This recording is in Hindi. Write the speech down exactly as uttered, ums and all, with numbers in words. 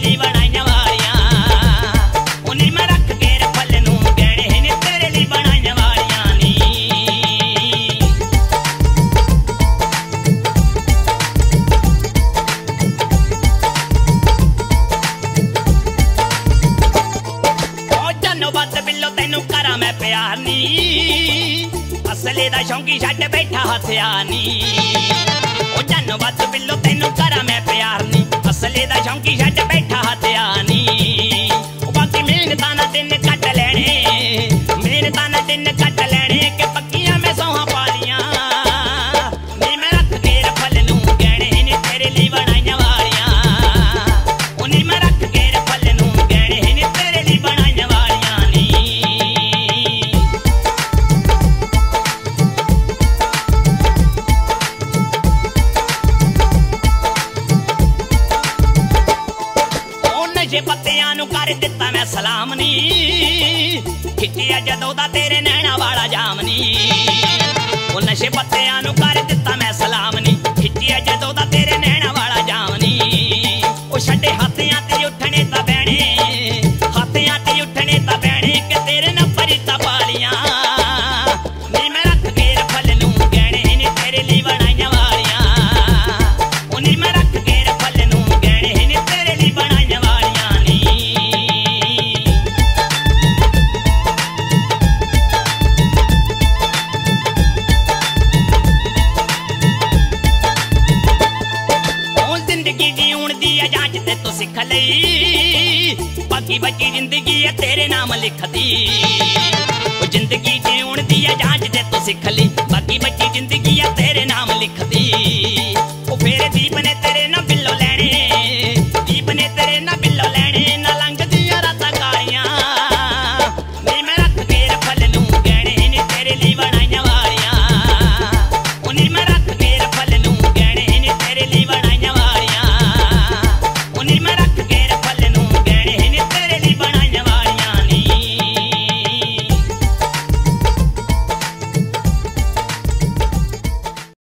ਲਈ ਬਣਾਈਆਂ ਵਾਲੀਆਂ ਉਨੀ ਮੈਂ ਰੱਖ ਕੇ ਰਫਲ ਨੂੰ ਗਹਿਣੇ ਨੇ ਤੇਰੇ ਲਈ ਬਣਾਈਆਂ ਵਾਲੀਆਂ ਨੀ ਉਹ ਜਾਨੋ ਬੱਤ ਬਿੱਲੋ ਤੈਨੂੰ ਕਰਾਂ ਮੈਂ ਪਿਆਰ ਨੀ असले दा शौकी छड्ड बैठा हथिया नी ओ जानो बद बिल्लो तैनू करा मैं प्यार नी असले दा शौकी छड्ड बैठा हथिया नी ओ बाकी मेहनतां ना दिन कट लेने मेहनतां ना दिन कट लेने के पक्कियां मैं सौहां पालियां नी मैं रख के रफल नू गहणे ने तेरे लिए बनाइयां वालियां ओ नी मैं रख के रफल नू गहणे ने तेरे लिए बनाइयां वालियां नी पत्तियां नू कर दिता मैं सलाम नी खिचिया जदों दा तेरे नैना वाला जाम नी ओ नशे पत्तियां नू कर दिता मैं सलाम नी खिचिया जदों दा तेरे नैना वाला जाम नी ओ छड्डे हाथियां ते उठने ता बैणे हाथियां ते उठने ता बैणे के तेरे ना परिता पालियां नी मैं रख के रफल नू गहणे ने तेरे लिए बनाइयां वालियां ओ नी मैं रख के रफल नू गहणे ने तेरे लिए बनाइयां वालियां जिंदगी जीउण दी जांच ते तू सिख लई बाकी बची जिंदगी है तेरे नाम लिख दी जिंदगी जीउण दी जांच ते तू सिख लई बाकी बची जिंदगी है तेरे नाम